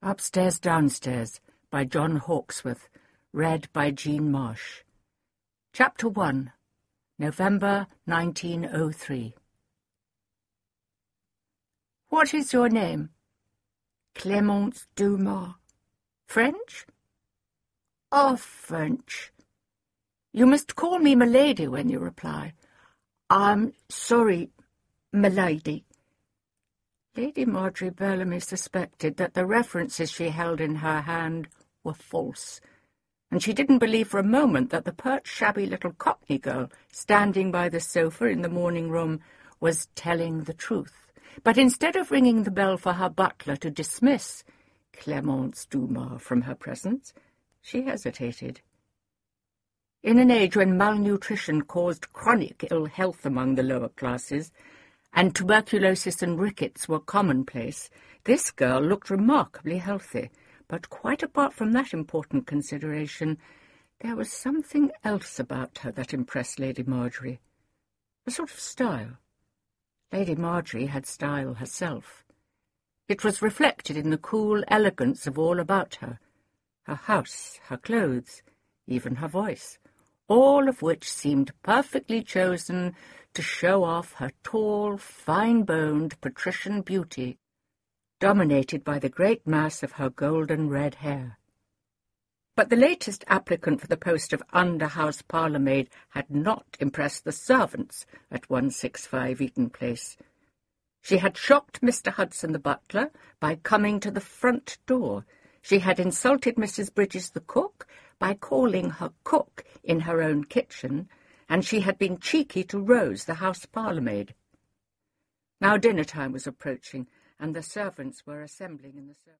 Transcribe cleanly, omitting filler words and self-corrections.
Upstairs, Downstairs by John Hawkesworth. Read by Jean Marsh. Chapter 1. November 1903. What is your name? Clémence Dumas. French? Oh, French. You must call me milady when you reply. I'm sorry, milady. Lady Marjorie Bellamy suspected that the references she held in her hand were false, and she didn't believe for a moment that the pert, shabby little Cockney girl standing by the sofa in the morning-room was telling the truth. But instead of ringing the bell for her butler to dismiss Clémence Dumas from her presence, she hesitated. In an age when malnutrition caused chronic ill health among the lower classes, and tuberculosis and rickets were commonplace, this girl looked remarkably healthy. But quite apart from that important consideration, there was something else about her that impressed Lady Marjorie. A sort of style. Lady Marjorie had style herself. It was reflected in the cool elegance of all about her. Her house, her clothes, even her voice, all of which seemed perfectly chosen to show off her tall, fine-boned, patrician beauty, dominated by the great mass of her golden-red hair. But the latest applicant for the post of under-house parlour-maid had not impressed the servants at 165 Eaton Place. She had shocked Mr. Hudson the butler by coming to the front door. She had insulted Mrs. Bridges the cook by calling her cook in her own kitchen, and she had been cheeky to Rose, the house parlour-maid. Now dinner-time was approaching, and the servants were assembling in the